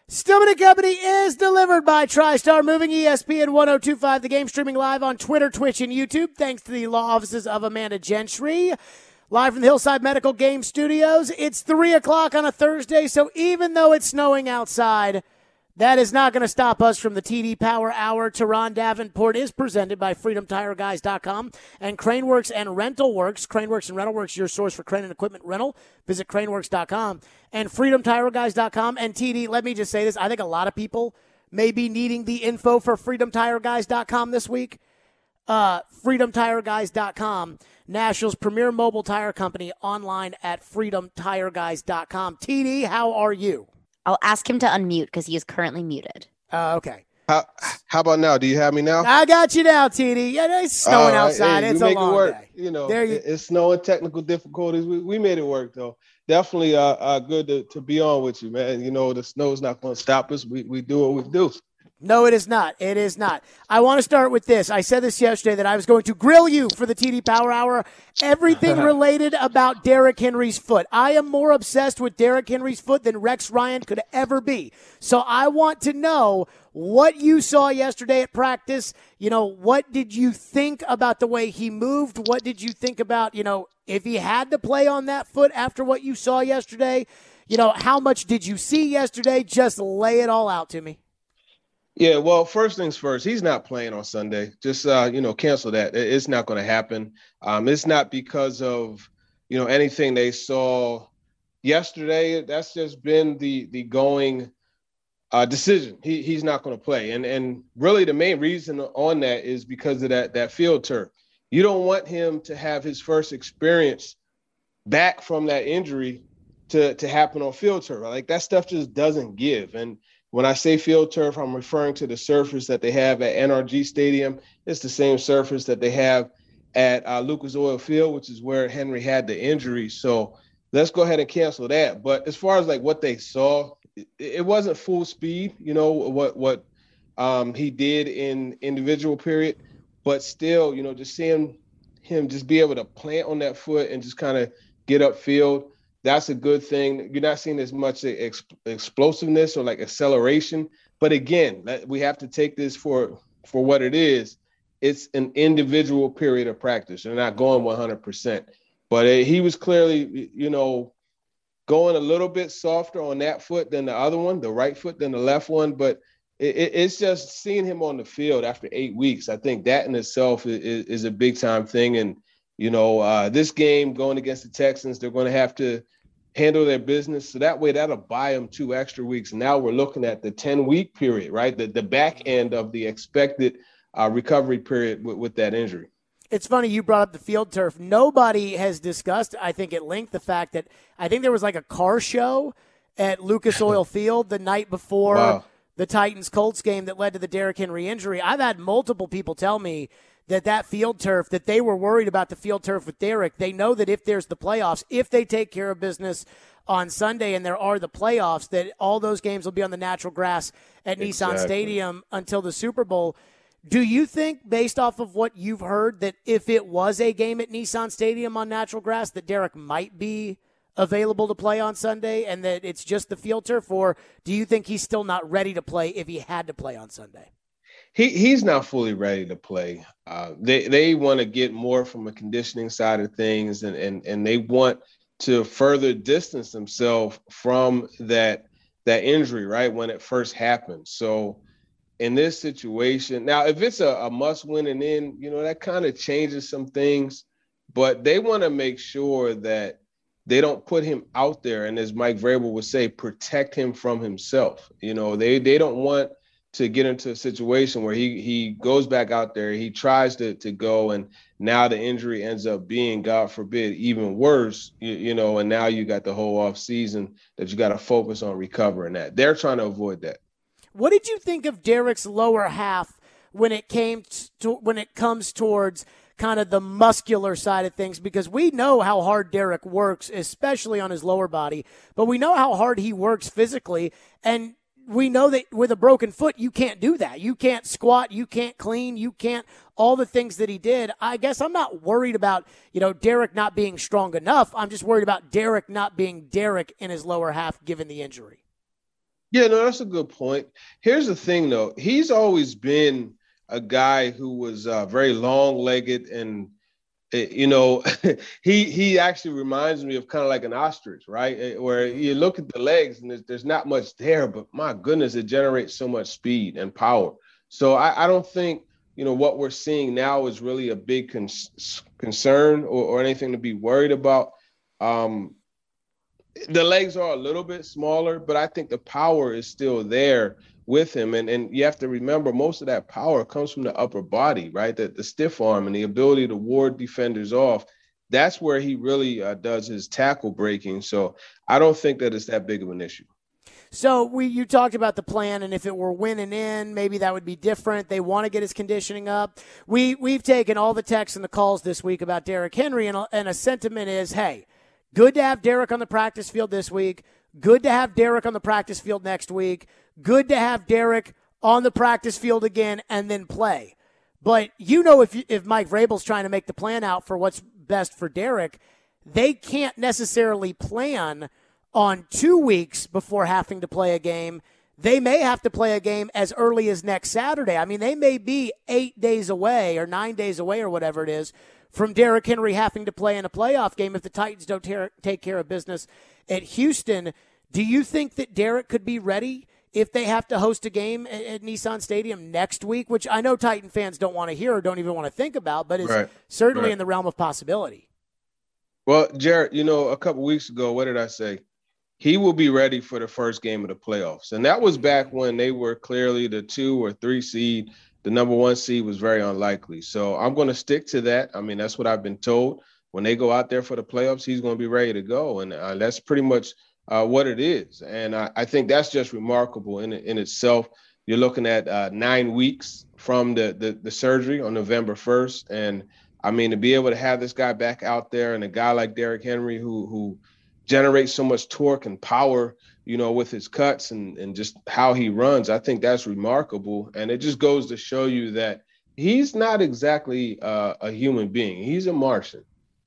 Stillman & Company is delivered by TriStar Moving, ESPN 102.5. The game streaming live on Twitter, Twitch, and YouTube. Thanks to the law offices of Amanda Gentry. Live from the Hillside Medical Game Studios. It's 3 o'clock on a Thursday, so even though it's snowing outside, that is not going to stop us from the TD Power Hour. Teron Davenport is presented by FreedomTireGuys.com and Craneworks and RentalWorks. Craneworks and RentalWorks, your source for crane and equipment rental. Visit Craneworks.com and FreedomTireGuys.com. And TD, let me just say this. I think a lot of people may be needing the info for FreedomTireGuys.com this week. FreedomTireGuys.com, Nashville's premier mobile tire company, online at FreedomTireGuys.com. TD, how are you? I'll ask him to unmute because he is currently muted. Okay. How about now? Do you have me now? I got you now, TD. Yeah, it's snowing outside. Hey, it's a long day. You know, it's snowing, technical difficulties. We made it work, though. Definitely good to be on with you, man. You know, the snow's not going to stop us. We do what we do. No, it is not. It is not. I want to start with this. I said this yesterday that I was going to grill you for the TD Power Hour. Everything related about Derrick Henry's foot. I am more obsessed with Derrick Henry's foot than Rex Ryan could ever be. So I want to know what you saw yesterday at practice. You know, what did you think about the way he moved? What did you think about, you know, if he had to play on that foot after what you saw yesterday? You know, how much did you see yesterday? Just lay it all out to me. Yeah, well, first things first, he's not playing on Sunday. Just, cancel that. It's not going to happen. It's not because of, anything they saw yesterday. That's just been the going decision. He's not going to play. And really the main reason on that is because of that field turf. You don't want him to have his first experience back from that injury to happen on field turf. Like, that stuff just doesn't give. And when I say field turf, I'm referring to the surface that they have at NRG Stadium. It's the same surface that they have at Lucas Oil Field, which is where Henry had the injury. So let's go ahead and cancel that. But as far as like what they saw, it wasn't full speed, what he did in individual period, but still, just seeing him just be able to plant on that foot and just kind of get upfield. That's a good thing. You're not seeing as much explosiveness or like acceleration. But again, we have to take this for what it is. It's an individual period of practice. They're not going 100%. But he was clearly, going a little bit softer on that foot than the other one, the right foot than the left one. But it's just seeing him on the field after 8 weeks. I think that in itself is a big time thing. And, this game going against the Texans, they're going to have to handle their business. So that way that'll buy them 2 extra weeks. Now we're looking at the 10-week period, right? The back end of the expected recovery period with that injury. It's funny you brought up the field turf. Nobody has discussed, I think, at length the fact that I think there was like a car show at Lucas Oil Field the night before the Titans-Colts game that led to the Derrick Henry injury. I've had multiple people tell me that field turf, that they were worried about the field turf with Derrick. They know that if there's the playoffs, if they take care of business on Sunday and there are the playoffs, that all those games will be on the natural grass at Nissan Stadium until the Super Bowl. Do you think, based off of what you've heard, that if it was a game at Nissan Stadium on natural grass, that Derrick might be available to play on Sunday and that it's just the field turf? Or do you think he's still not ready to play if he had to play on Sunday? He's not fully ready to play. They want to get more from a conditioning side of things, and they want to further distance themselves from that injury, right, when it first happened. So in this situation, now if it's a must-win and in, that kind of changes some things, but they want to make sure that they don't put him out there and, as Mike Vrabel would say, protect him from himself. They don't want to get into a situation where he goes back out there, he tries to go, and now the injury ends up being, God forbid, even worse, and now you got the whole off season that you got to focus on recovering that. They're trying to avoid that. What did you think of Derrick's lower half when it comes towards kind of the muscular side of things? Because we know how hard Derrick works, especially on his lower body, but we know how hard he works physically, and we know that with a broken foot, you can't do that. You can't squat. You can't clean. You can't all the things that he did. I guess I'm not worried about, Derrick not being strong enough. I'm just worried about Derrick not being Derrick in his lower half given the injury. Yeah, no, that's a good point. Here's the thing, though. He's always been a guy who was very long-legged, and you know, he actually reminds me of kind of like an ostrich, right? Where you look at the legs and there's not much there, but my goodness, it generates so much speed and power. So I don't think, you know, what we're seeing now is really a big concern or anything to be worried about. Um, the legs are a little bit smaller, but I think the power is still there with him. And you have to remember most of that power comes from the upper body, right? The stiff arm and the ability to ward defenders off. That's where he really does his tackle breaking. So I don't think that it's that big of an issue. So you talked about the plan, and if it were winning in, maybe that would be different. They want to get his conditioning up. We've taken all the texts and the calls this week about Derrick Henry, and a sentiment is, hey, good to have Derrick on the practice field this week. Good to have Derrick on the practice field next week. Good to have Derrick on the practice field again and then play. But you know, if Mike Vrabel's trying to make the plan out for what's best for Derrick, they can't necessarily plan on 2 weeks before having to play a game. They may have to play a game as early as next Saturday. I mean, they may be 8 days away or 9 days away or whatever it is from Derrick Henry having to play in a playoff game if the Titans don't take care of business at Houston. Do you think that Derrick could be ready if they have to host a game at Nissan Stadium next week, which I know Titan fans don't want to hear or don't even want to think about, but is certainly in the realm of possibility? Well, Jared, you know, a couple weeks ago, what did I say? He will be ready for the first game of the playoffs. And that was back when they were clearly the 2 or 3 seed. The number 1 seed was very unlikely. So I'm going to stick to that. I mean, that's what I've been told. When they go out there for the playoffs, he's going to be ready to go. And that's pretty much what it is. And I think that's just remarkable in itself. You're looking at 9 weeks from the surgery on November 1st. And, I mean, to be able to have this guy back out there and a guy like Derrick Henry who generates so much torque and power, you know, with his cuts and just how he runs, I think that's remarkable. And it just goes to show you that he's not exactly a human being. He's a Martian.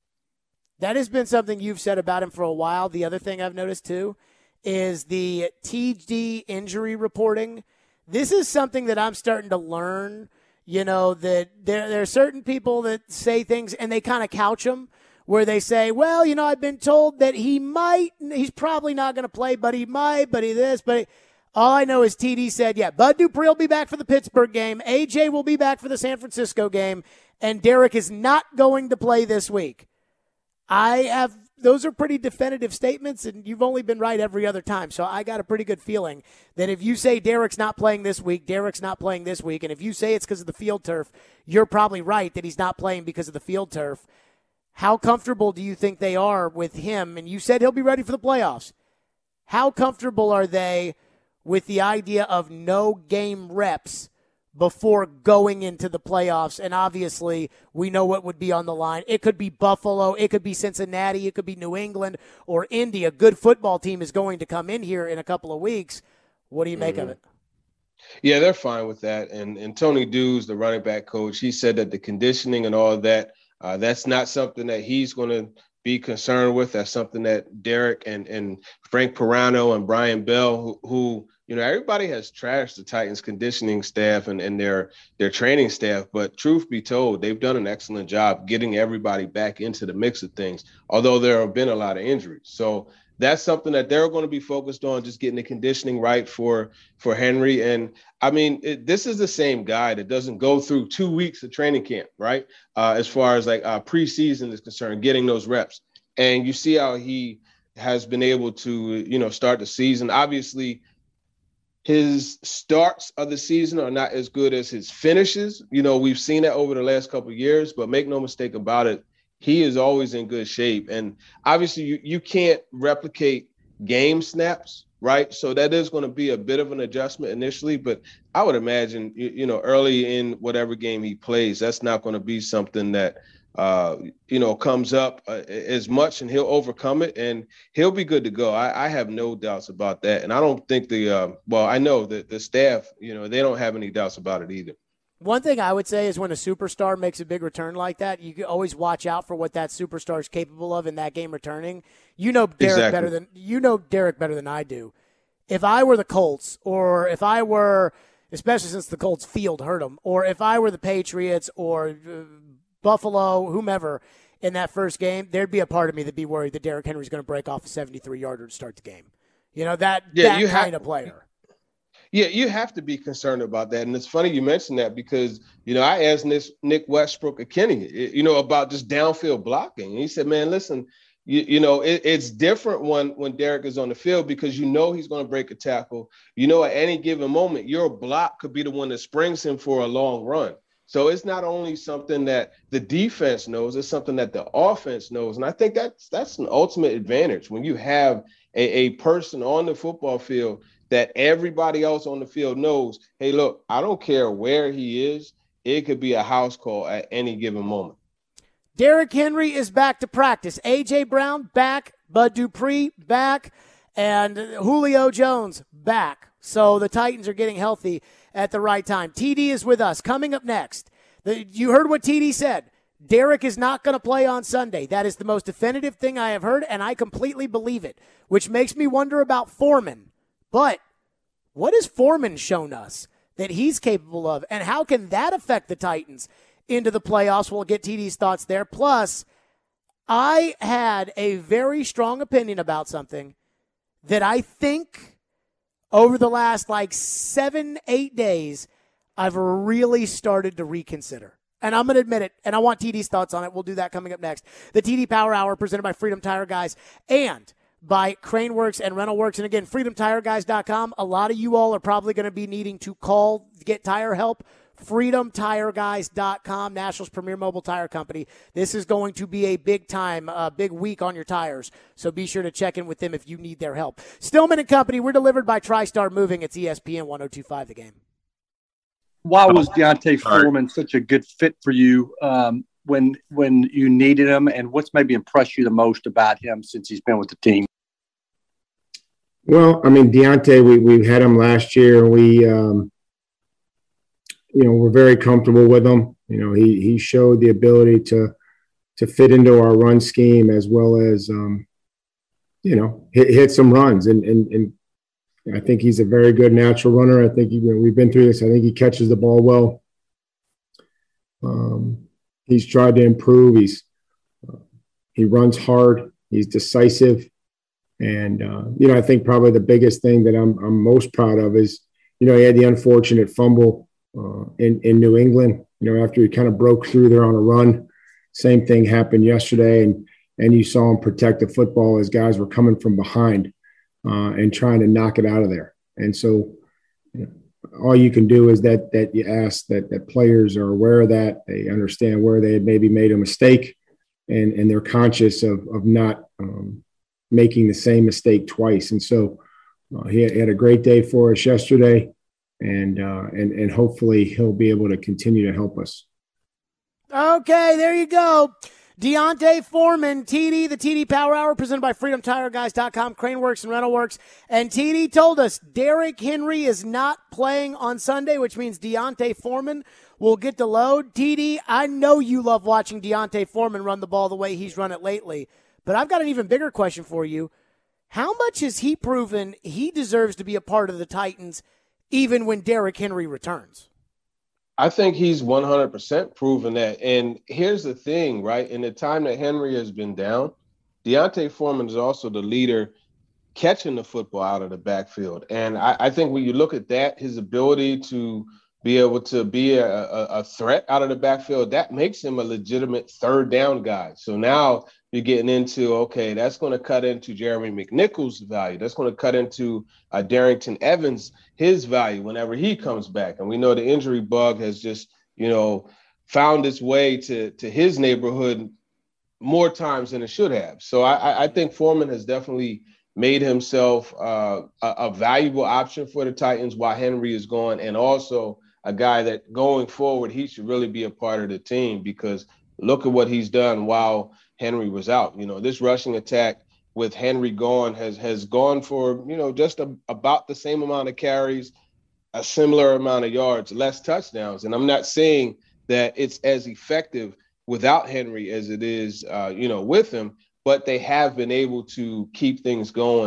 That has been something you've said about him for a while. The other thing I've noticed, too, is the TD injury reporting. This is something that I'm starting to learn, you know, that there are certain people that say things and they kind of couch them, where they say, well, you know, I've been told that he's probably not going to play, but he might, but he this, but all I know is TD said, yeah, Bud Dupree will be back for the Pittsburgh game, AJ will be back for the San Francisco game, and Derrick is not going to play this week. Those are pretty definitive statements, and you've only been right every other time, so I got a pretty good feeling that if you say Derrick's not playing this week, Derrick's not playing this week, and if you say it's because of the field turf, you're probably right that he's not playing because of the field turf. How comfortable do you think they are with him? And you said he'll be ready for the playoffs. How comfortable are they with the idea of no game reps before going into the playoffs? And obviously, we know what would be on the line. It could be Buffalo. It could be Cincinnati. It could be New England or Indy. A good football team is going to come in here in a couple of weeks. What do you make of it? Yeah, they're fine with that. And Tony Dews, the running back coach, he said that the conditioning and all of that, that's not something that he's going to be concerned with. That's something that Derrick and Frank Pirano and Brian Bell, who you know, everybody has trashed the Titans conditioning staff and their training staff. But truth be told, they've done an excellent job getting everybody back into the mix of things, although there have been a lot of injuries. So that's something that they're going to be focused on, just getting the conditioning right for Henry. And I mean, this is the same guy that doesn't go through 2 weeks of training camp, right? As far as like preseason is concerned, getting those reps. And you see how he has been able to, you know, start the season. Obviously, his starts of the season are not as good as his finishes. You know, we've seen that over the last couple of years, but make no mistake about it, he is always in good shape. And obviously you can't replicate game snaps, right? So that is going to be a bit of an adjustment initially, but I would imagine, you know, early in whatever game he plays, that's not going to be something that, you know, comes up as much, and he'll overcome it and he'll be good to go. I have no doubts about that. And I don't think I know that the staff, you know, they don't have any doubts about it either. One thing I would say is when a superstar makes a big return like that, you can always watch out for what that superstar is capable of in that game returning. You know Derrick better than I do. if I were the Colts, or if I were, especially since the Colts field hurt them, or if I were the Patriots or Buffalo, whomever, in that first game, there'd be a part of me that'd be worried that Derrick Henry's going to break off a 73-yarder to start the game. That kind of player. Yeah, you have to be concerned about that. And it's funny you mentioned that because, I asked Nick Westbrook of Kenny, about just downfield blocking. And he said, man, listen, it's different when Derrick is on the field because he's going to break a tackle. At any given moment, your block could be the one that springs him for a long run. So it's not only something that the defense knows, it's something that the offense knows. And I think that's an ultimate advantage when you have a person on the football field that everybody else on the field knows, hey, look, I don't care where he is. It could be a house call at any given moment. Derrick Henry is back to practice. A.J. Brown back, Bud Dupree back, and Julio Jones back. So the Titans are getting healthy at the right time. TD is with us. Coming up next, you heard what TD said. Derrick is not going to play on Sunday. That is the most definitive thing I have heard, and I completely believe it, which makes me wonder about Foreman. But what has Foreman shown us that he's capable of, and how can that affect the Titans into the playoffs? We'll get TD's thoughts there. Plus, I had a very strong opinion about something that I think over the last 7-8 days, I've really started to reconsider. And I'm going to admit it, and I want TD's thoughts on it. We'll do that coming up next. The TD Power Hour presented by Freedom Tire Guys and by Craneworks and RentalWorks. And again, freedomtireguys.com. A lot of you all are probably going to be needing to call, get tire help. freedomtireguys.com, Nashville's premier mobile tire company. This is going to be a big week on your tires, so be sure to check in with them if you need their help. Stillman & Company, we're delivered by TriStar Moving. It's ESPN 102.5 The Game. Why was D'Onta Foreman such a good fit for you when you needed him, and what's maybe impressed you the most about him since he's been with the team? Well, D'Onta, we had him last year, and we're very comfortable with him. He showed the ability to fit into our run scheme as well as, hit some runs. And I think he's a very good natural runner. I think we've been through this. I think he catches the ball well. He's tried to improve. He runs hard. He's decisive. And, I think probably the biggest thing that I'm most proud of is, he had the unfortunate fumble in New England, after he kind of broke through there on a run. Same thing happened yesterday, and you saw him protect the football as guys were coming from behind and trying to knock it out of there. And so all you can do is that you ask that players are aware of that. They understand where they had maybe made a mistake, and they're conscious of not making the same mistake twice. And so he had a great day for us yesterday. And hopefully he'll be able to continue to help us. Okay, there you go. D'Onta Foreman, TD, the TD Power Hour, presented by FreedomTireGuys.com, Craneworks and RentalWorks. And TD told us Derrick Henry is not playing on Sunday, which means D'Onta Foreman will get the load. TD, I know you love watching D'Onta Foreman run the ball the way he's run it lately, but I've got an even bigger question for you. How much has he proven he deserves to be a part of the Titans even when Derrick Henry returns? I think he's 100% proven that. And here's the thing, right? In the time that Henry has been down, D'Onta Foreman is also the leader catching the football out of the backfield. And I think when you look at that, his ability to be able to be a threat out of the backfield, that makes him a legitimate third down guy. So now you're getting into, okay, that's going to cut into Jeremy McNichols' value. That's going to cut into Darrington Evans, his value whenever he comes back. And we know the injury bug has just, found its way to his neighborhood more times than it should have. So I think Foreman has definitely made himself a valuable option for the Titans while Henry is gone, and also a guy that going forward, he should really be a part of the team because look at what he's done while Henry was out. This rushing attack with Henry gone has gone for, just about the same amount of carries, a similar amount of yards, less touchdowns. And I'm not saying that it's as effective without Henry as it is, with him, but they have been able to keep things going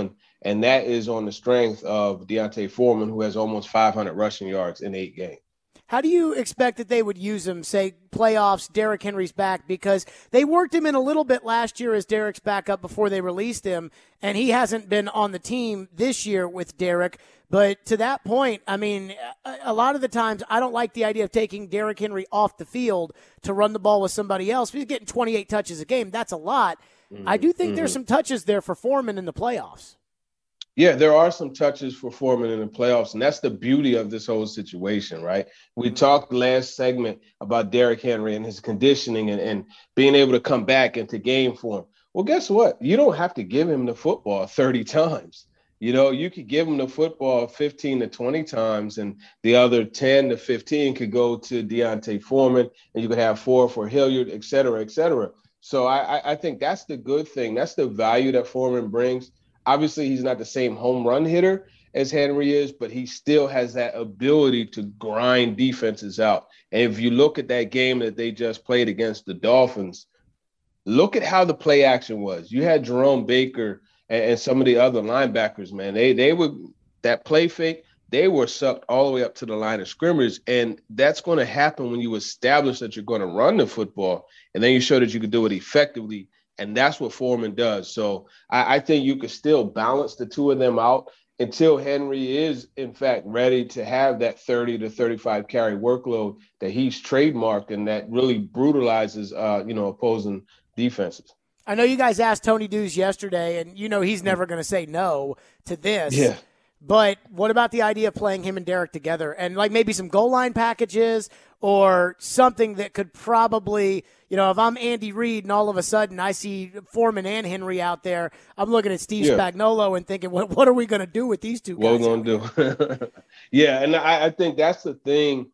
And that is on the strength of D'Onta Foreman, who has almost 500 rushing yards in 8 games. How do you expect that they would use him, say, playoffs, Derrick Henry's back? Because they worked him in a little bit last year as Derrick's backup before they released him, and he hasn't been on the team this year with Derrick. But to that point, I mean, a lot of the times I don't like the idea of taking Derrick Henry off the field to run the ball with somebody else. If he's getting 28 touches a game, that's a lot. I do think there's some touches there for Foreman in the playoffs. Yeah, there are some touches for Foreman in the playoffs, and that's the beauty of this whole situation, right? We talked last segment about Derrick Henry and his conditioning and being able to come back into game form. Well, guess what? You don't have to give him the football 30 times. You know, you could give him the football 15 to 20 times, and the other 10 to 15 could go to D'Onta Foreman, and you could have 4 for Hilliard, et cetera, et cetera. So I think that's the good thing. That's the value that Foreman brings. Obviously, he's not the same home run hitter as Henry is, but he still has that ability to grind defenses out. And if you look at that game that they just played against the Dolphins, look at how the play action was. You had Jerome Baker and some of the other linebackers, man. They would that play fake, they were sucked all the way up to the line of scrimmage. And that's going to happen when you establish that you're going to run the football, and then you show that you can do it effectively. And that's what Foreman does. So I think you could still balance the two of them out until Henry is, in fact, ready to have that 30 to 35 carry workload that he's trademarked and that really brutalizes, opposing defenses. I know you guys asked Tony Dews yesterday, and you know he's never going to say no to this. Yeah. But what about the idea of playing him and Derrick together and like maybe some goal line packages or something that could probably, you know, if I'm Andy Reid and all of a sudden I see Foreman and Henry out there, I'm looking at Steve Spagnuolo and thinking, what are we going to do with these two guys? What are we going to do? Yeah, and I think that's the thing.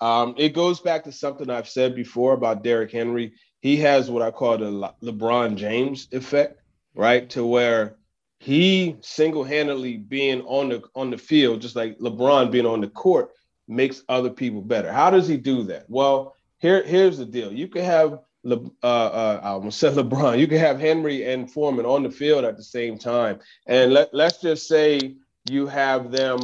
It goes back to something I've said before about Derrick Henry. He has what I call the LeBron James effect, right, to where he single-handedly being on the field, just like LeBron being on the court, makes other people better. How does he do that? Well, here's the deal. You can have I almost said LeBron. You can have Henry and Foreman on the field at the same time, and let's just say you have them,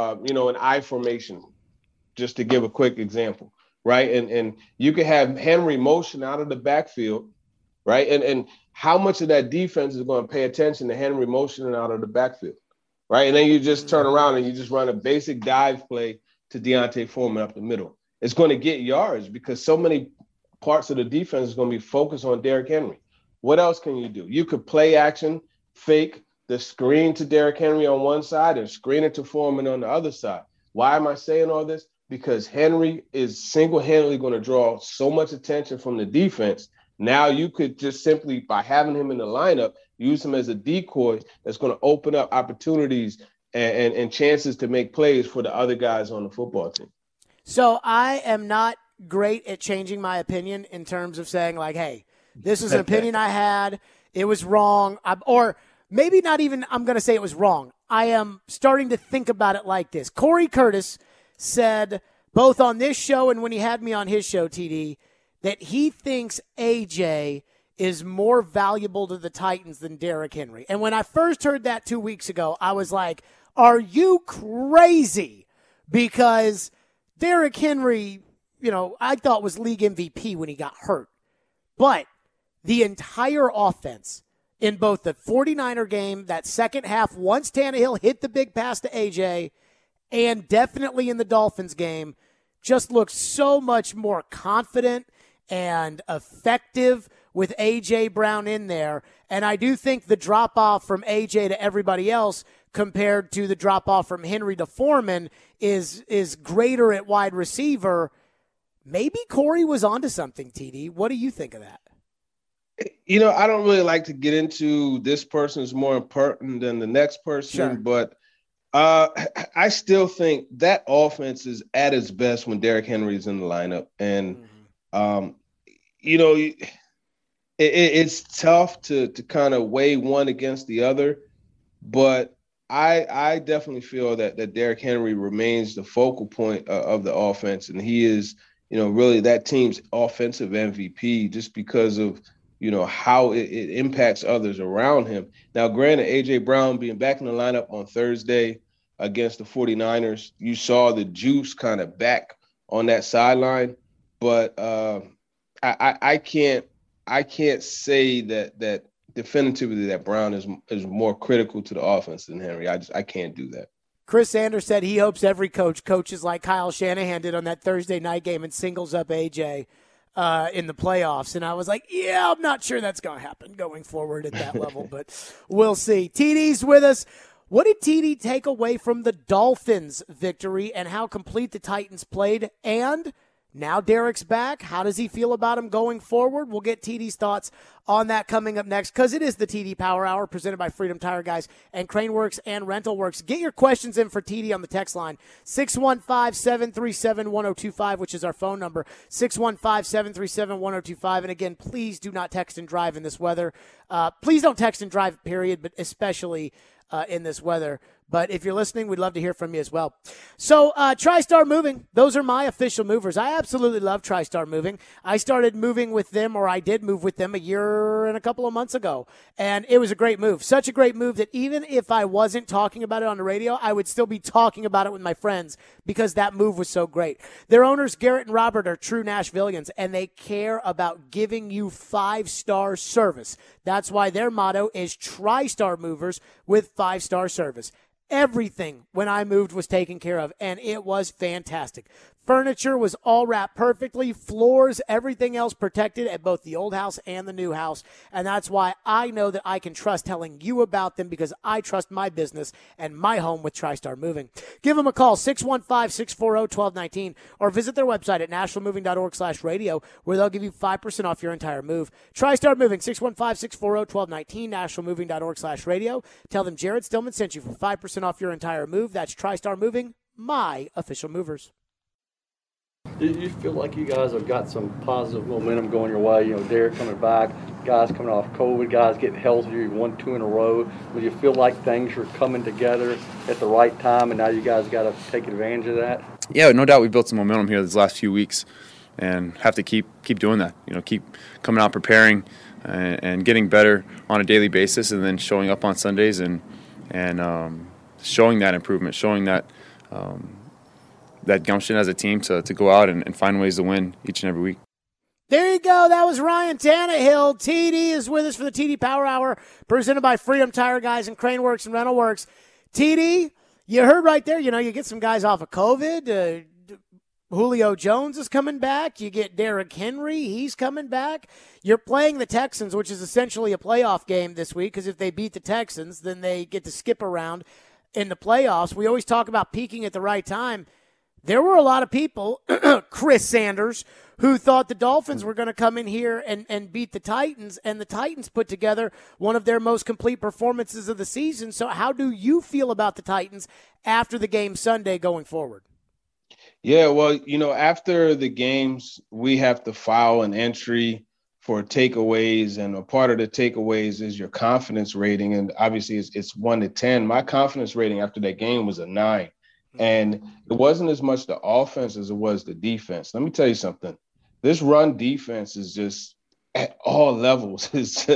in I formation, just to give a quick example, right? And you can have Henry motion out of the backfield, right? And how much of that defense is going to pay attention to Henry motioning out of the backfield, right? And then you just turn around and you just run a basic dive play to D'Onta Foreman up the middle. It's going to get yards because so many parts of the defense is going to be focused on Derrick Henry. What else can you do? You could play action, fake the screen to Derrick Henry on one side and screen it to Foreman on the other side. Why am I saying all this? Because Henry is single-handedly going to draw so much attention from the defense. Now you could just simply, by having him in the lineup, use him as a decoy that's going to open up opportunities and chances to make plays for the other guys on the football team. So I am not great at changing my opinion in terms of saying, like, hey, this is an opinion I had. It was wrong. Or maybe not even I'm going to say it was wrong. I am starting to think about it like this. Corey Curtis said, both on this show and when he had me on his show, TD, that he thinks AJ is more valuable to the Titans than Derrick Henry. And when I first heard that 2 weeks ago, I was like, are you crazy? Because Derrick Henry, I thought was league MVP when he got hurt. But the entire offense in both the 49er game, that second half, once Tannehill hit the big pass to AJ, and definitely in the Dolphins game, just looked so much more confident and effective with A.J. Brown in there. And I do think the drop-off from A.J. to everybody else compared to the drop-off from Henry to Foreman is greater at wide receiver. Maybe Corey was onto something, TD. What do you think of that? I don't really like to get into this person is more important than the next person, sure. But I still think that offense is at its best when Derrick Henry is in the lineup. And, it's tough to kind of weigh one against the other. But I definitely feel that Derrick Henry remains the focal point of the offense. And he is, really that team's offensive MVP just because of how it impacts others around him. Now, granted, A.J. Brown being back in the lineup on Thursday against the 49ers, you saw the juice kind of back on that sideline. But I can't say that definitively that Brown is more critical to the offense than Henry. I can't do that. Chris Sanders said he hopes every coach coaches like Kyle Shanahan did on that Thursday night game and singles up A.J. In the playoffs. And I was like, yeah, I'm not sure that's going to happen going forward at that level, but we'll see. TD's with us. What did TD take away from the Dolphins' victory and how complete the Titans played? And now Derek's back. How does he feel about him going forward? We'll get TD's thoughts on that coming up next because it is the TD Power Hour presented by Freedom Tire Guys and Craneworks and Rental Works. Get your questions in for TD on the text line, 615-737-1025, which is our phone number, 615-737-1025. And again, please do not text and drive in this weather. Please don't text and drive, period, but especially in this weather. But if you're listening, we'd love to hear from you as well. So TriStar Moving, those are my official movers. I absolutely love TriStar Moving. I started moving with them, or I did move with them a year and a couple of months ago. And it was a great move. Such a great move that even if I wasn't talking about it on the radio, I would still be talking about it with my friends because that move was so great. Their owners, Garrett and Robert, are true Nashvillians, and they care about giving you 5-star service. That's why their motto is TriStar Movers with 5-star service. Everything when I moved was taken care of, and it was fantastic. Furniture was all wrapped perfectly, floors, everything else protected at both the old house and the new house, and that's why I know that I can trust telling you about them because I trust my business and my home with TriStar Moving. Give them a call, 615-640-1219, or visit their website at nationalmoving.org/radio, where they'll give you 5% off your entire move. TriStar Moving, 615-640-1219, nationalmoving.org/radio. Tell them Jared Stillman sent you for 5% off your entire move. That's TriStar Moving, my official movers. Do you feel like you guys have got some positive momentum going your way? Derek coming back, guys coming off COVID, guys getting healthier. You won 2 in a row. Do you feel like things are coming together at the right time, and now you guys got to take advantage of that? Yeah, no doubt we built some momentum here these last few weeks, and have to keep doing that. Keep coming out preparing and getting better on a daily basis, and then showing up on Sundays and showing that improvement, showing that. That gumption as a team to go out and find ways to win each and every week. There you go. That was Ryan Tannehill. TD is with us for the TD Power Hour, presented by Freedom Tire Guys and Craneworks and Rental Works. TD, you heard right there, you get some guys off of COVID. Julio Jones is coming back. You get Derrick Henry. He's coming back. You're playing the Texans, which is essentially a playoff game this week because if they beat the Texans, then they get to skip around in the playoffs. We always talk about peaking at the right time. There were a lot of people, Chris Sanders, who thought the Dolphins were going to come in here and beat the Titans, and the Titans put together one of their most complete performances of the season. So how do you feel about the Titans after the game Sunday going forward? Yeah, well, after the games, we have to file an entry for takeaways, and a part of the takeaways is your confidence rating, and obviously it's 1 to 10. My confidence rating after that game was a 9. And it wasn't as much the offense as it was the defense. Let me tell you something. This run defense is just at all levels.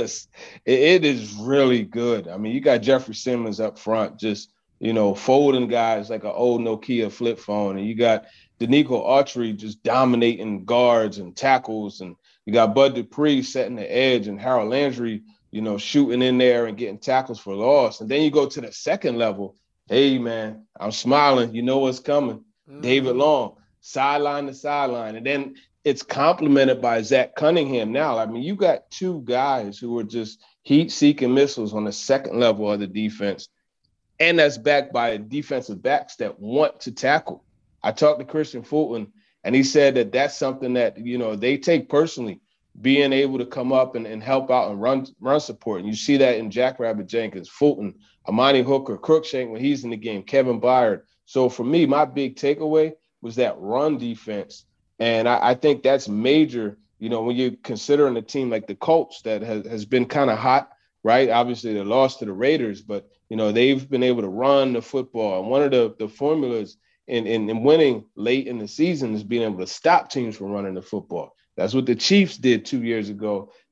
It is really good. I mean, you got Jeffrey Simmons up front, just, folding guys like an old Nokia flip phone. And you got Danico Autry just dominating guards and tackles. And you got Bud Dupree setting the edge and Harold Landry, shooting in there and getting tackles for loss. And then you go to the second level. Hey, man, I'm smiling. You know what's coming. David Long, sideline to sideline. And then it's complemented by Zach Cunningham now. I mean, you got 2 guys who are just heat-seeking missiles on the second level of the defense. And that's backed by defensive backs that want to tackle. I talked to Christian Fulton, and he said that that's something that, they take personally, being able to come up and help out and run support. And you see that in Jackrabbit Jenkins, Fulton, Amani Hooker, Crookshank when he's in the game, Kevin Byard. So for me, my big takeaway was that run defense. And I think that's major, when you're considering a team like the Colts that has been kind of hot, right? Obviously, they lost to the Raiders, but, they've been able to run the football. And one of the formulas in winning late in the season is being able to stop teams from running the football. That's what the Chiefs did 2 years ago.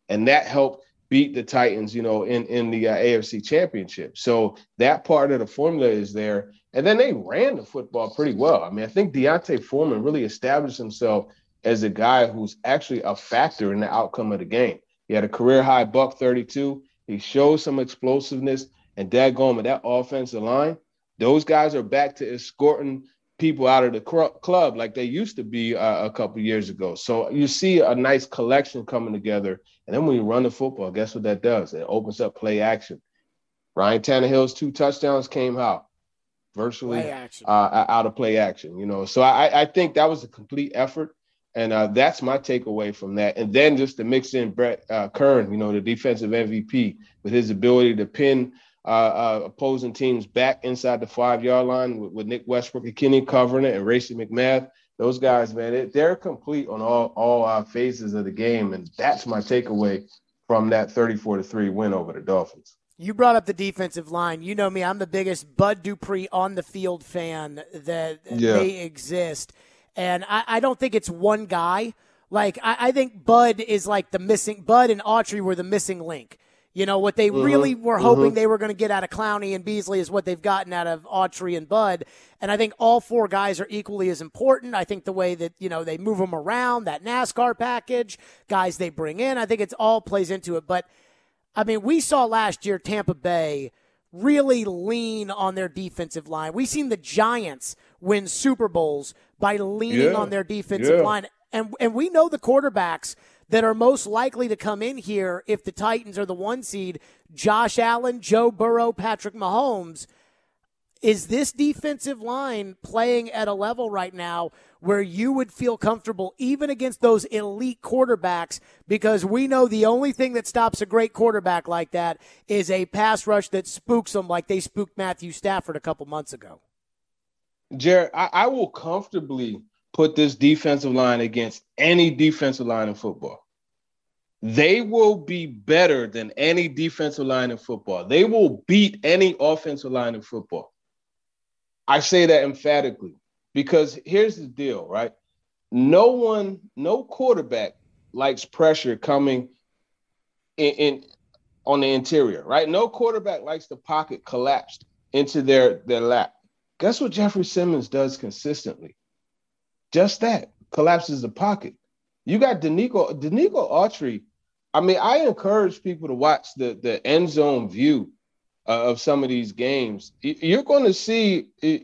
and that helped beat the Titans, in the AFC Championship. So that part of the formula is there. And then they ran the football pretty well. I mean, I think D'Onta Foreman really established himself as a guy who's actually a factor in the outcome of the game. He had a career-high $132. He showed some explosiveness, and dadgum, that offensive line, those guys are back to escorting people out of the club like they used to be a couple years ago. So you see a nice collection coming together. And then when you run the football, guess what that does? It opens up play action. Ryan Tannehill's 2 touchdowns came out virtually out of play action, So I think that was a complete effort. And that's my takeaway from that. And then just to mix in Brett Kern, the defensive MVP, with his ability to pin opposing teams back inside the 5-yard line with Nick Westbrook and Kenny covering it and Racey McMath. Those guys, man, they're complete on all phases of the game. And that's my takeaway from that 34-3 win over the Dolphins. You brought up the defensive line. You know me, I'm the biggest Bud Dupree on the field fan that they exist. And I don't think it's one guy. Like, I think Bud is like Bud and Autry were the missing link. What they really were hoping they were going to get out of Clowney and Beasley is what they've gotten out of Autry and Bud. And I think all 4 guys are equally as important. I think the way that, they move them around, that NASCAR package, guys they bring in, I think it's all plays into it. But, I mean, we saw last year Tampa Bay really lean on their defensive line. We've seen the Giants win Super Bowls by leaning on their defensive line. And we know the quarterbacks that are most likely to come in here if the Titans are the 1 seed: Josh Allen, Joe Burrow, Patrick Mahomes. Is this defensive line playing at a level right now where you would feel comfortable even against those elite quarterbacks? Because we know the only thing that stops a great quarterback like that is a pass rush that spooks them like they spooked Matthew Stafford a couple months ago. Jared, I will comfortably put this defensive line against any defensive line in football. They will be better than any defensive line in football. They will beat any offensive line in football. I say that emphatically because here's the deal, right? No quarterback likes pressure coming in on the interior, right? No quarterback likes the pocket collapsed into their lap. Guess what Jeffrey Simmons does consistently? Just that, collapses the pocket. You got Denico Autry. I mean, I encourage people to watch the end zone view of some of these games. You're going to see,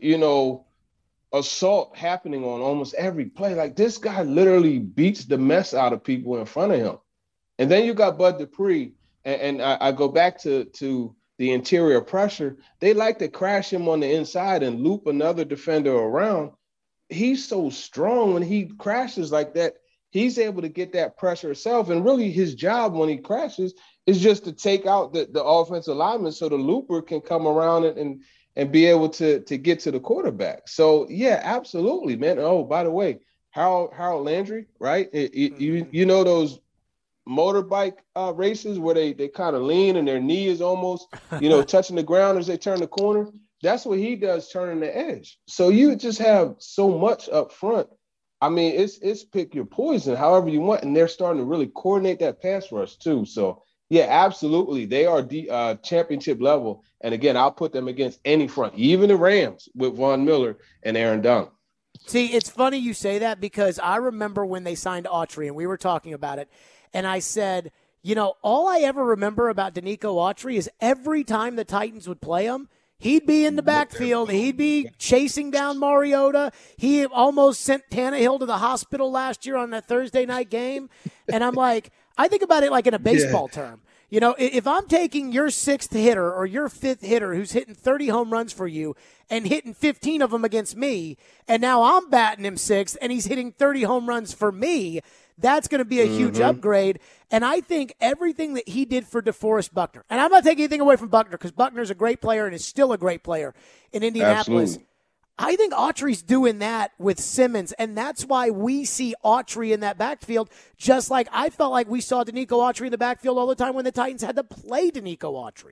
assault happening on almost every play. Like, this guy literally beats the mess out of people in front of him. And then you got Bud Dupree, and I go back to the interior pressure. They like to crash him on the inside and loop another defender around. He's so strong when he crashes like that. He's able to get that pressure himself. And really his job when he crashes is just to take out the offensive lineman so the looper can come around and be able to get to the quarterback. So, yeah, absolutely, man. Oh, by the way, Harold Landry, right? You know those motorbike races where they kind of lean and their knee is almost, touching the ground as they turn the corner? That's what he does, turning the edge. So you just have so much up front. I mean, it's pick your poison however you want, and they're starting to really coordinate that pass rush too. So, yeah, absolutely. They are championship level. And, again, I'll put them against any front, even the Rams with Von Miller and Aaron Donald. See, it's funny you say that because I remember when they signed Autry, and we were talking about it, and I said, all I ever remember about Denico Autry is every time the Titans would play him, he'd be in the backfield. He'd be chasing down Mariota. He almost sent Tannehill to the hospital last year on that Thursday night game. And I'm like, I think about it like in a baseball term. If I'm taking your 6th hitter or your 5th hitter who's hitting 30 home runs for you and hitting 15 of them against me, and now I'm batting him 6th and he's hitting 30 home runs for me, that's going to be a huge upgrade. And I think everything that he did for DeForest Buckner, and I'm not taking anything away from Buckner because Buckner's a great player and is still a great player in Indianapolis. Absolutely. I think Autry's doing that with Simmons, and that's why we see Autry in that backfield, just like I felt like we saw Denico Autry in the backfield all the time when the Titans had to play Denico Autry.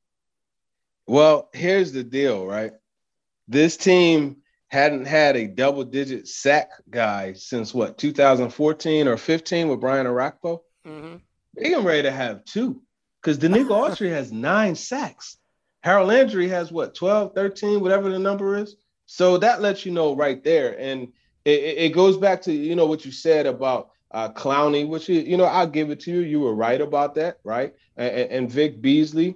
Well, here's the deal, right? This team hadn't had a double-digit sack guy since, 2014 or 15 with Brian Orakpo? Mm-hmm. They're getting ready to have 2 because Danico Autry has 9 sacks. Harold Landry has, 12, 13, whatever the number is. So that lets you know right there. And it goes back to, what you said about Clowney, which, I'll give it to you. You were right about that, right? And Vic Beasley.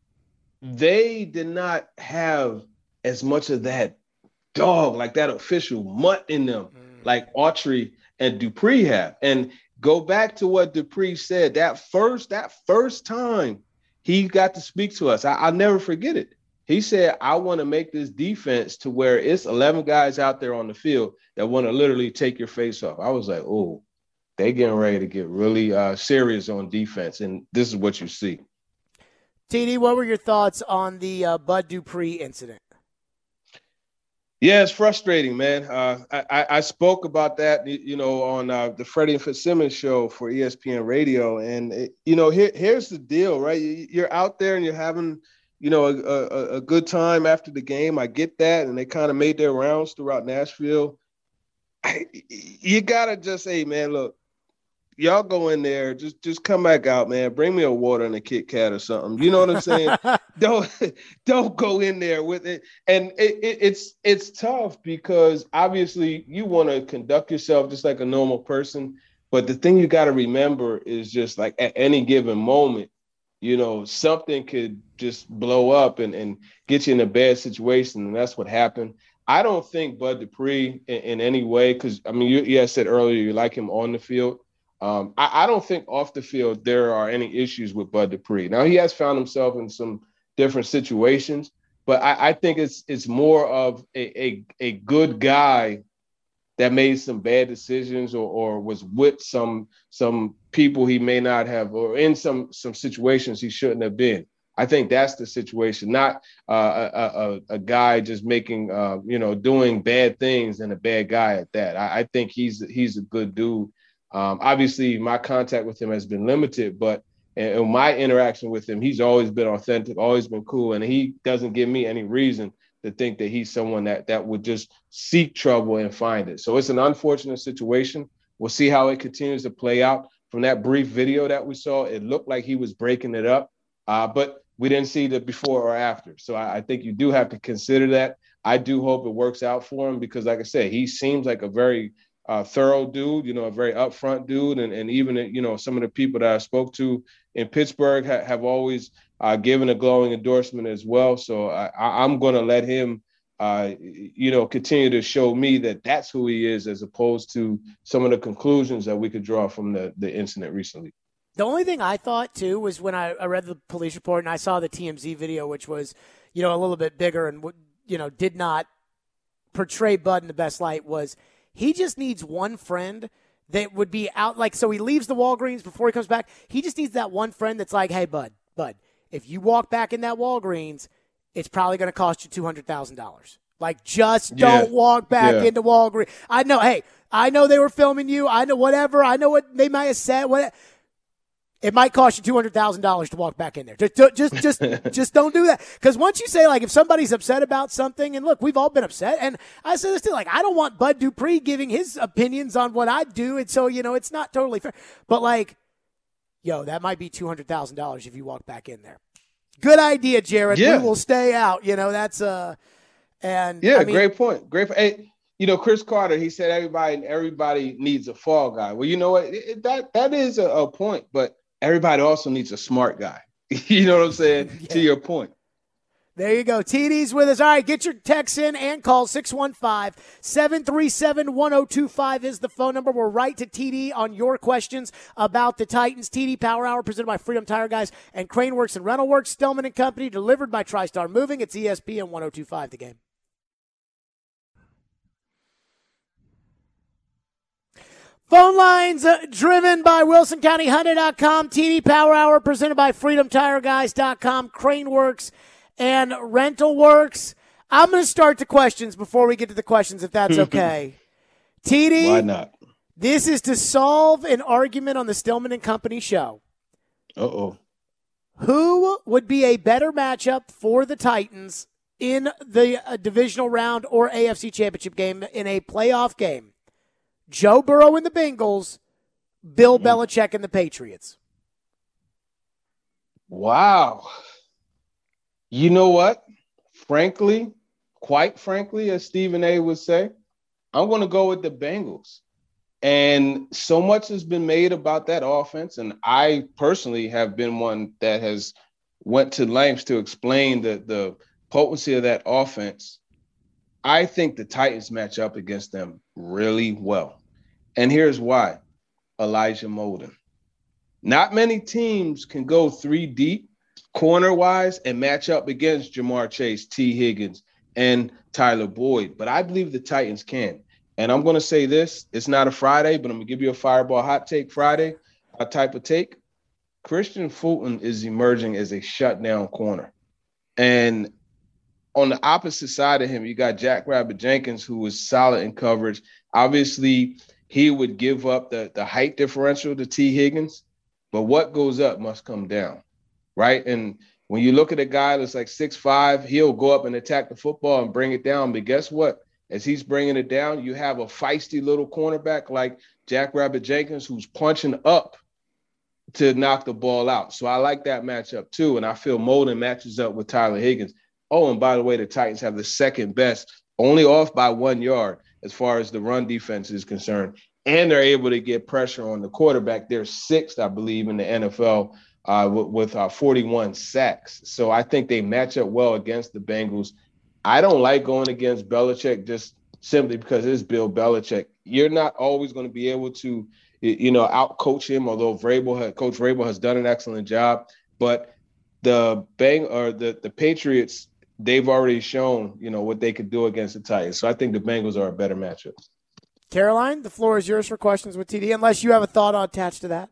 They did not have as much of that dog, like that official mutt in them, like Autry and Dupree have. And go back to what Dupree said that first time he got to speak to us. I'll never forget it. He said, I want to make this defense to where it's 11 guys out there on the field that want to literally take your face off. I was like, oh, they getting ready to get really serious on defense. And this is what you see. TD, what were your thoughts on the Bud Dupree incident? Yeah, it's frustrating, man. I spoke about that, on the Freddie and Fitzsimmons show for ESPN Radio. And, here's the deal, right? You're out there and you're having, a good time after the game. I get that. And they kind of made their rounds throughout Nashville. You got to just say, man, look, y'all go in there, just come back out, man. Bring me a water and a Kit Kat or something. You know what I'm saying? Don't go in there with it. And it's tough because obviously you want to conduct yourself just like a normal person. But the thing you got to remember is just like at any given moment, something could just blow up and get you in a bad situation. And that's what happened. I don't think Bud Dupree in any way, because, you said earlier you like him on the field. I don't think off the field there are any issues with Bud Dupree. Now, he has found himself in some different situations, but I think it's more of a good guy that made some bad decisions or was with some people he may not have, or in some situations he shouldn't have been. I think that's the situation, not a guy just making, doing bad things and a bad guy at that. I think he's a good dude. Obviously, my contact with him has been limited, but in my interaction with him, he's always been authentic, always been cool, and he doesn't give me any reason to think that he's someone that would just seek trouble and find it. So it's an unfortunate situation. We'll see how it continues to play out. From that brief video that we saw, it looked like he was breaking it up, but we didn't see the before or after. So I think you do have to consider that. I do hope it works out for him because, like I said, he seems like a very thorough dude, a very upfront dude. And even, some of the people that I spoke to in Pittsburgh have always given a glowing endorsement as well. So I'm going to let him, continue to show me that that's who he is, as opposed to some of the conclusions that we could draw from the incident recently. The only thing I thought, too, was when I read the police report and I saw the TMZ video, which was, a little bit bigger and, did not portray Bud in the best light, was he just needs one friend that would be out. Like, so he leaves the Walgreens before he comes back. He just needs that one friend that's like, hey, Bud, if you walk back in that Walgreens, it's probably going to cost you $200,000. Like, just don't walk back into Walgreens. I know they were filming you. I know whatever. I know what they might have said. It might cost you $200,000 to walk back in there. Just don't do that. Because once you say, like, if somebody's upset about something, and look, we've all been upset, and I say this too, like, I don't want Bud Dupree giving his opinions on what I do, and so, it's not totally fair. But, like, that might be $200,000 if you walk back in there. Good idea, Jared. Yeah. We will stay out. That's great point. Great. Hey, Chris Carter, he said everybody needs a fall guy. Well, you know what? That is a point, but everybody also needs a smart guy. You know what I'm saying? Yeah. To your point. There you go. TD's with us. All right, get your texts in and call 615-737-1025 is the phone number. We're right to TD on your questions about the Titans. TD Power Hour presented by Freedom Tire Guys and Crane Works and Rental Works. Stillman and Company delivered by TriStar Moving. It's ESPN 1025 The Game. Phone lines driven by WilsonCountyHunter.com, TD Power Hour presented by FreedomTireGuys.com, Crane Works and Rental Works. I'm going to start the questions before we get to the questions, if that's okay. TD, why not? This is to solve an argument on the Stillman and Company show. Uh-oh. Who would be a better matchup for the Titans in the divisional round or AFC Championship game in a playoff game? Joe Burrow and the Bengals, Bill Belichick and the Patriots. Wow. You know what? Frankly, quite frankly, as Stephen A would say, I'm going to go with the Bengals. And so much has been made about that offense. And I personally have been one that has went to lengths to explain the potency of that offense. I think the Titans match up against them really well. And here's why. Elijah Molden. Not many teams can go 3 deep corner-wise and match up against Jamar Chase, T. Higgins, and Tyler Boyd. But I believe the Titans can. And I'm going to say this. It's not a Friday, but I'm going to give you a Fireball Hot Take Friday type of take. Christian Fulton is emerging as a shutdown corner. And on the opposite side of him, you got Jack Rabbit Jenkins, who was solid in coverage. Obviously, he would give up the height differential to T. Higgins. But what goes up must come down, right? And when you look at a guy that's like 6'5", he'll go up and attack the football and bring it down. But guess what? As he's bringing it down, you have a feisty little cornerback like Jack Rabbit Jenkins who's punching up to knock the ball out. So I like that matchup too. And I feel Molden matches up with Tyler Higgins. Oh, and by the way, the Titans have the second best, only off by 1 yard as far as the run defense is concerned. And they're able to get pressure on the quarterback. They're 6th, I believe, in the NFL with 41 sacks. So I think they match up well against the Bengals. I don't like going against Belichick just simply because it's Bill Belichick. You're not always going to be able to, out-coach him, although Coach Vrabel has done an excellent job. But the Patriots, they've already shown, what they could do against the Titans. So I think the Bengals are a better matchup. Caroline, the floor is yours for questions with TD, unless you have a thought attached to that.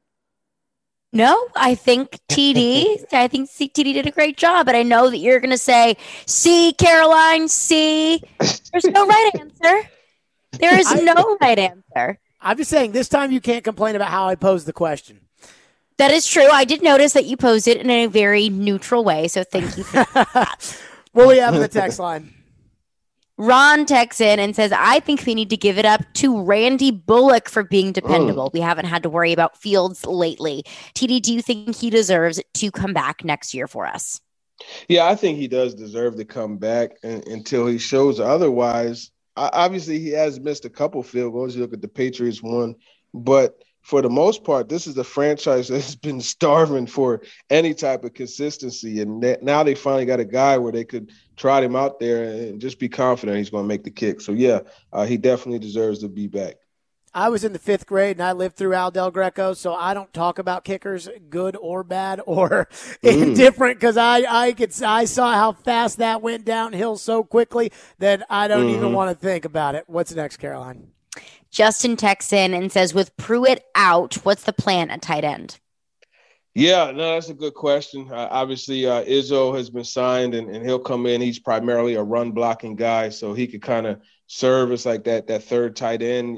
No, I think TD did a great job, but I know that you're going to say, "See, Caroline, see." There's no right answer. There is no right answer. I'm just saying this time you can't complain about how I posed the question. That is true. I did notice that you posed it in a very neutral way, so thank you for that. What do we have in the text line? Ron texts in and says, I think we need to give it up to Randy Bullock for being dependable. We haven't had to worry about Fields lately. TD, do you think he deserves to come back next year for us? Yeah, I think he does deserve to come back until he shows otherwise. Obviously, he has missed a couple field goals. You look at the Patriots one, but for the most part, this is a franchise that's been starving for any type of consistency. And now they finally got a guy where they could trot him out there and just be confident he's going to make the kick. So, yeah, he definitely deserves to be back. I was in the 5th grade, and I lived through Al Del Greco, so I don't talk about kickers, good or bad or indifferent, because I saw how fast that went downhill so quickly that I don't even want to think about it. What's next, Caroline? Justin texts in and says, with Pruitt out, what's the plan at tight end? Yeah, no, that's a good question. Obviously, Izzo has been signed, and he'll come in. He's primarily a run-blocking guy, so he could kind of serve as like that third tight end.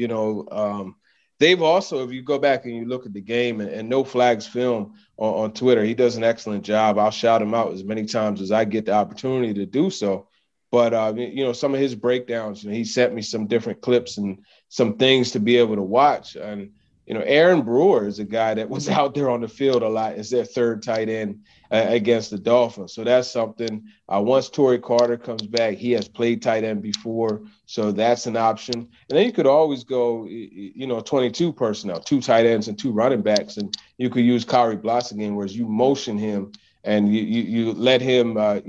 They've also, if you go back and you look at the game and No Flags film on Twitter, he does an excellent job. I'll shout him out as many times as I get the opportunity to do so. But, some of his breakdowns, he sent me some different clips and some things to be able to watch. And, Aaron Brewer is a guy that was out there on the field a lot as their third tight end against the Dolphins. So that's something. Once Torrey Carter comes back, he has played tight end before. So that's an option. And then you could always go, 22 personnel, 2 tight ends and 2 running backs. And you could use Khari Blasingame, whereas you motion him and you let him,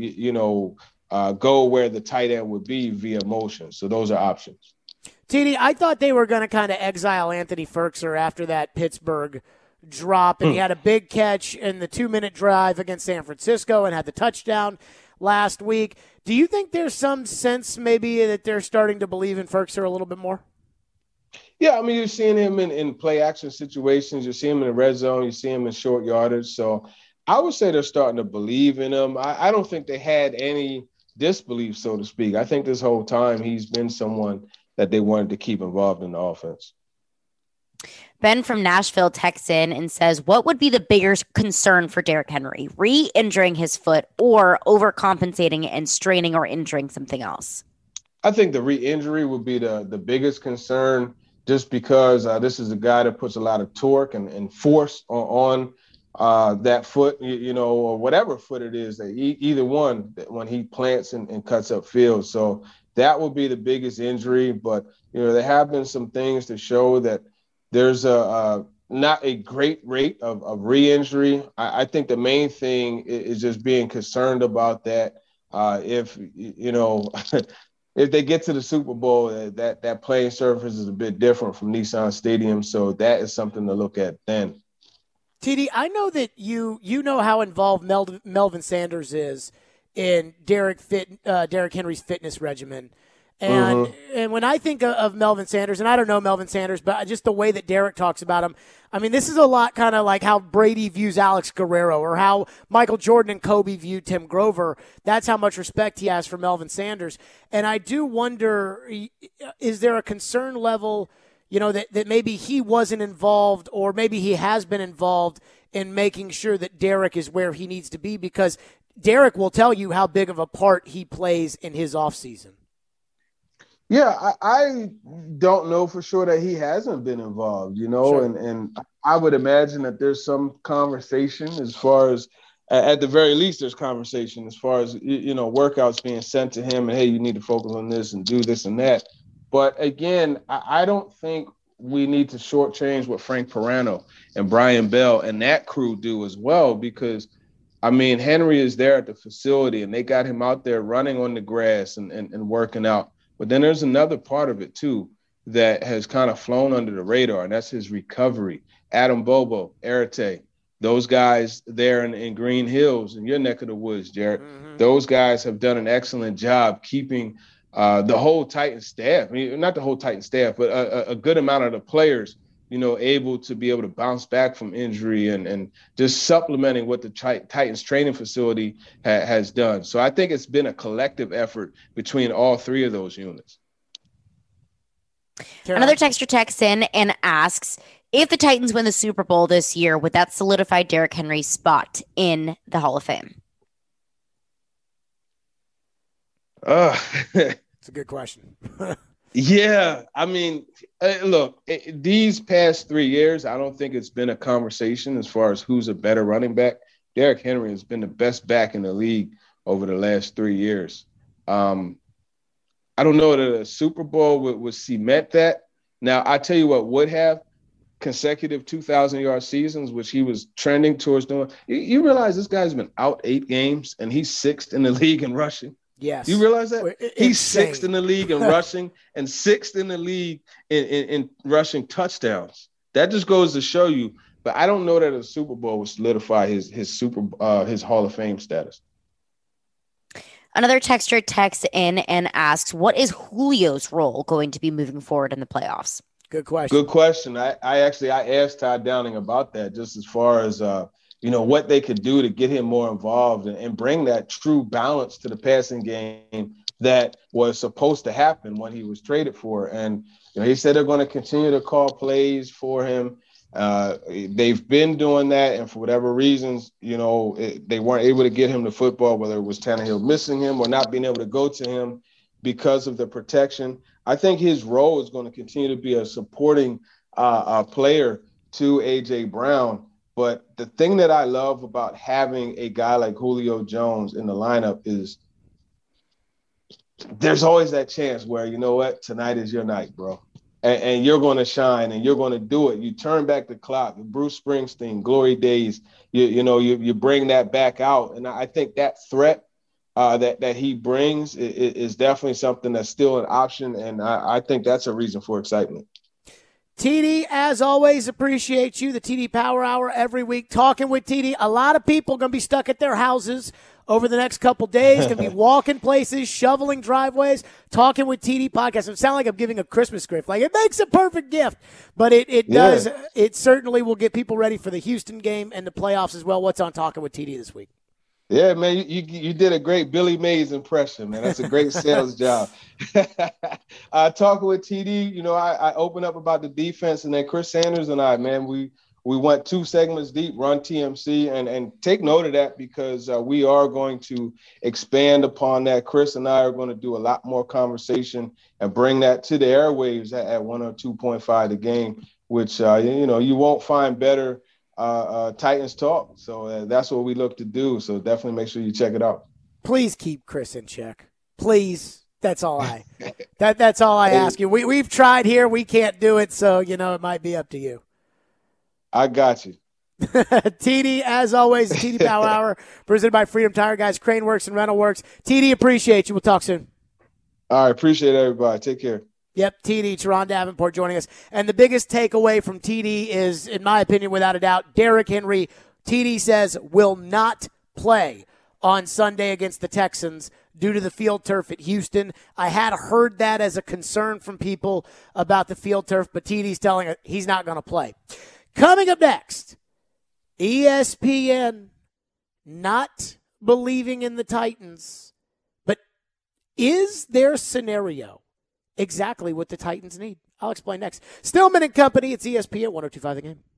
go where the tight end would be via motion. So those are options. TD, I thought they were going to kind of exile Anthony Firkser after that Pittsburgh drop, and he had a big catch in the 2-minute drive against San Francisco and had the touchdown last week. Do you think there's some sense maybe that they're starting to believe in Firkser a little bit more? Yeah, you're seeing him in play action situations. You see him in the red zone. You see him in short yardage. So I would say they're starting to believe in him. I don't think they had any disbelief, so to speak. I think this whole time he's been someone that they wanted to keep involved in the offense. Ben from Nashville texts in and says, what would be the bigger concern for Derrick Henry, re-injuring his foot or overcompensating and straining or injuring something else? I think the re-injury would be the biggest concern, just because this is a guy that puts a lot of torque and force on that foot, or whatever foot it is, that either one, when he plants and cuts up field. So that will be the biggest injury. But, there have been some things to show that there's not a great rate of re-injury. I think the main thing is just being concerned about that. If if they get to the Super Bowl, that playing surface is a bit different from Nissan Stadium. So that is something to look at then. TD, I know that you know how involved Melvin Sanders is in Derrick Henry's fitness regimen. And and when I think of Melvin Sanders, and I don't know Melvin Sanders, but just the way that Derrick talks about him, I mean, this is a lot kind of like how Brady views Alex Guerrero or how Michael Jordan and Kobe view Tim Grover. That's how much respect he has for Melvin Sanders. And I do wonder, is there a concern level, that maybe he wasn't involved or maybe he has been involved in making sure that Derrick is where he needs to be? Because Derrick will tell you how big of a part he plays in his offseason. Yeah, I don't know for sure that he hasn't been involved, Sure. and I would imagine that there's some conversation as far as, at the very least, there's conversation as far as, workouts being sent to him and, hey, you need to focus on this and do this and that. But again, I don't think we need to shortchange what Frank Pirano and Brian Bell and that crew do as well, because Henry is there at the facility and they got him out there running on the grass and working out. But then there's another part of it, too, that has kind of flown under the radar, and that's his recovery. Adam Bobo, Arate, those guys there in Green Hills, in your neck of the woods, Jared, those guys have done an excellent job keeping the whole Titans staff, not the whole Titans staff, but a good amount of the players, able to be able to bounce back from injury and just supplementing what the Titans training facility has done. So I think it's been a collective effort between all three of those units. Another texter texts in and asks, if the Titans win the Super Bowl this year, would that solidify Derrick Henry's spot in the Hall of Fame? It's a good question. Yeah, look, these past 3 years, I don't think it's been a conversation as far as who's a better running back. Derrick Henry has been the best back in the league over the last 3 years. I don't know that a Super Bowl would cement that. Now, I tell you what would have consecutive 2,000-yard seasons, which he was trending towards doing. You realize this guy's been out 8 games, and he's 6th in the league in rushing? Yes. You realize that? He's Insane. 6th in the league in rushing and 6th in the league in rushing touchdowns. That just goes to show you. But I don't know that a Super Bowl would solidify his Hall of Fame status. Another texter texts in and asks, what is Julio's role going to be moving forward in the playoffs? Good question. Good question. I asked Todd Downing about that, just as far as what they could do to get him more involved and bring that true balance to the passing game that was supposed to happen when he was traded for. And he said they're going to continue to call plays for him. They've been doing that, and for whatever reasons, they weren't able to get him the football, whether it was Tannehill missing him or not being able to go to him because of the protection. I think his role is going to continue to be a supporting player to A.J. Brown. But the thing that I love about having a guy like Julio Jones in the lineup is there's always that chance where, tonight is your night, bro. And you're going to shine and you're going to do it. You turn back the clock. Bruce Springsteen, Glory Days, you bring that back out. And I think that threat that he brings is definitely something that's still an option. And I think that's a reason for excitement. TD, as always, appreciate you. The TD Power Hour every week, talking with TD. A lot of people going to be stuck at their houses over the next couple days, going to be walking places, shoveling driveways, talking with TD podcast. It sounds like I'm giving a Christmas gift. Like, it makes a perfect gift, but it does. It certainly will get people ready for the Houston game and the playoffs as well. What's on Talking with TD this week? Yeah, man, you did a great Billy Mays impression, man. That's a great sales job. Talking with TD, I opened up about the defense, and then Chris Sanders and I, man, we went 2 segments deep, run TMC, and take note of that because we are going to expand upon that. Chris and I are going to do a lot more conversation and bring that to the airwaves at 102.5 The Game, which, you won't find better Titans Talk. So that's what we look to do. So definitely make sure you check it out. Please keep Chris in check. Please. That's all that's all I ask you. We've tried here. We can't do it. So, it might be up to you. I got you. TD, as always, TD Power Hour, presented by Freedom Tire Guys, Crane Works, and Rental Works. TD, appreciate you. We'll talk soon. All right, appreciate everybody. Take care. Yep, TD, Teron Davenport joining us. And the biggest takeaway from TD is, in my opinion, without a doubt, Derrick Henry, TD says, will not play on Sunday against the Texans due to the field turf at Houston. I had heard that as a concern from people about the field turf, but TD's telling us he's not going to play. Coming up next, ESPN not believing in the Titans, but is their scenario exactly what the Titans need? I'll explain next. Stillman and Company, it's ESPN 102.5 The Game.